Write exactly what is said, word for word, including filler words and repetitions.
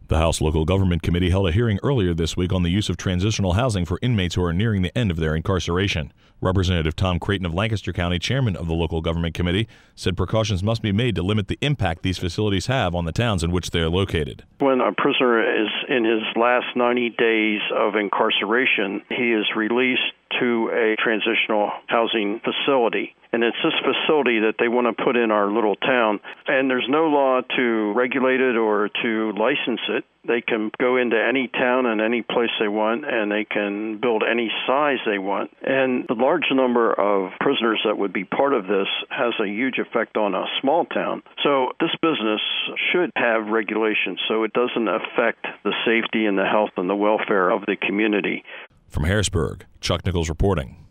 The House Local Government Committee held a hearing earlier this week on the use of transitional housing for inmates who are nearing the end of their incarceration. Representative Tom Creighton of Lancaster County, chairman of the Local Government Committee, said precautions must be made to limit the impact these facilities have on the towns in which they are located. When a prisoner is in his last ninety days of incarceration, he is released to a transitional housing facility. And it's this facility that they want to put in our little town. And there's no law to regulate it or to license it. They can go into any town and any place they want, and they can build any size they want. And the large number of prisoners that would be part of this has a huge effect on a small town. So this business should have regulations so it doesn't affect the safety and the health and the welfare of the community. From Harrisburg, Chuck Nichols reporting.